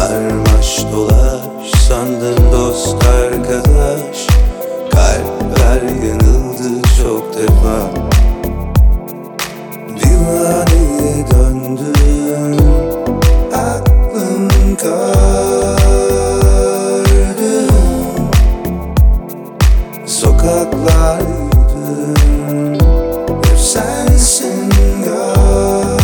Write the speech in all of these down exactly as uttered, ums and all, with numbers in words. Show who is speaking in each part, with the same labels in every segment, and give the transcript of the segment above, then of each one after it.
Speaker 1: Sarmaş dolaş sandın dost arkadaş, kalpler yanıldı çok defa. Divaneye döndüm, aklım kardı. Sokaklar yürüdüm, hep sensin gördüm.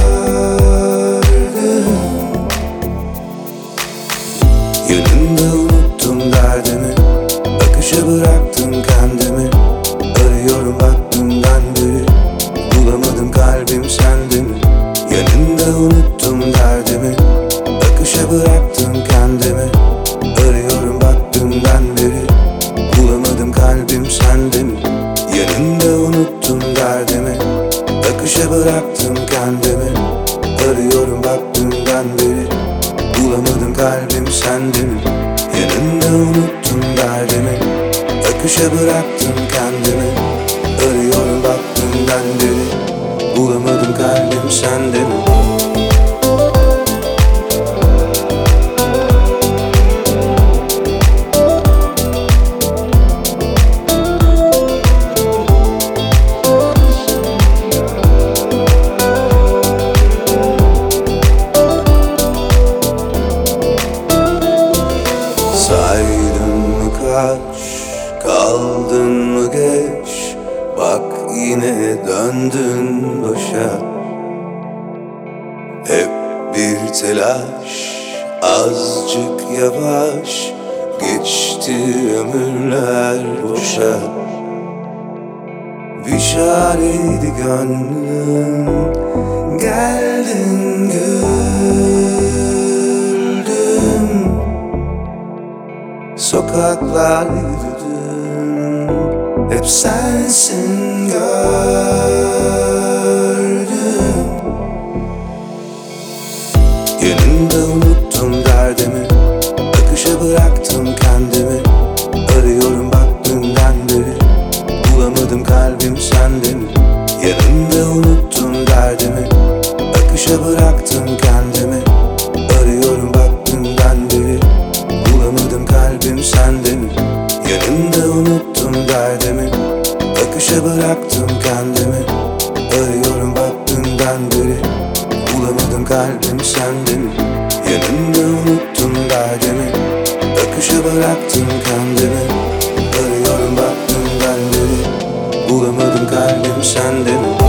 Speaker 1: Yanında unuttum derdimi, akışa bıraktım kendimi. Arıyorum bak dünden beri, bulamadım kalbim sende mi? Yanında unuttum derdimi, akışa bıraktım kendimi. Arıyorum bak dünden beri, bulamadım kalbim sende mi? Yanında unuttum derdimi, akışa bıraktım kendimi. Arıyorum bak dünden beri, bulamadım kalbim sende mi? Yanında unuttum derdimi, akışa bıraktım kendimi. Arıyorum bak dünden beri, bulamadım kalbim sende mi? Saydın mı kaç, kaldın mı geç? Bak yine döndün başa. Hep bir telaş, azıcık yavaş, geçti ömürler boşa. Bir çareydi gönlüm, geldin güldüm. Sokaklar yürüdüm, hep sensin gördüm. Yanında unuttum derdimi, akışa bıraktım kendimi. Arıyorum bak dünden beri, bulamadım kalbim sende mi? Yanında unuttum derdimi, akışa bıraktım kendimi. Arıyorum bak dünden beri, bulamadım kalbim sende mi? Yanında unuttum derdimi, akışa bıraktım kendimi. Arıyorum bak dünden beri, bulamadım kalbim sende mi? Yanında unuttum derdimi, akışa bıraktım kendimi. Arıyorum bak dünden beri, bulamadım kalbim sende mi?